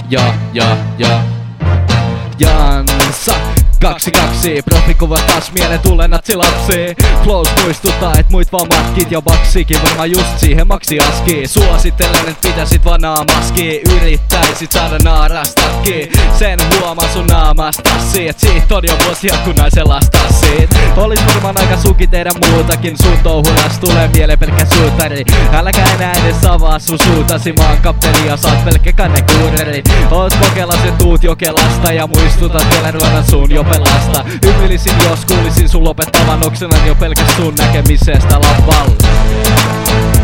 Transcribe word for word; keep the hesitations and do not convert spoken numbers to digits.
ja, ja, ja. Jansa Kaksi kaksi, profikuvat taas mieleen tulee natsi lapsi. Flows muistuttaa, et muit vaan matkit ja baksikin varmaan just siihen maksi askii. Suosittelen, et pitäisit vaan naamaskii. Yrittäisit saada naarastakin. Sen huomaa sun naamastasi, et siitä on jo vuosia kun naisen lastasit. Olis varmaan aika suki tehdä muutakin. Sun touhunas tulee mieleen pelkkä suutari. Äläkä enää edes avaa sun suutasi. Mä oon kapteeni ja saat pelkkä kannekuureri. Oot kokelasen tuut Jokelasta ja muistutat vielä ruodan sun jo pelasta. Hymyilisin jos kuulisin sun lopettavan oksenan jo pelkäs sun näkemisestä lavalla.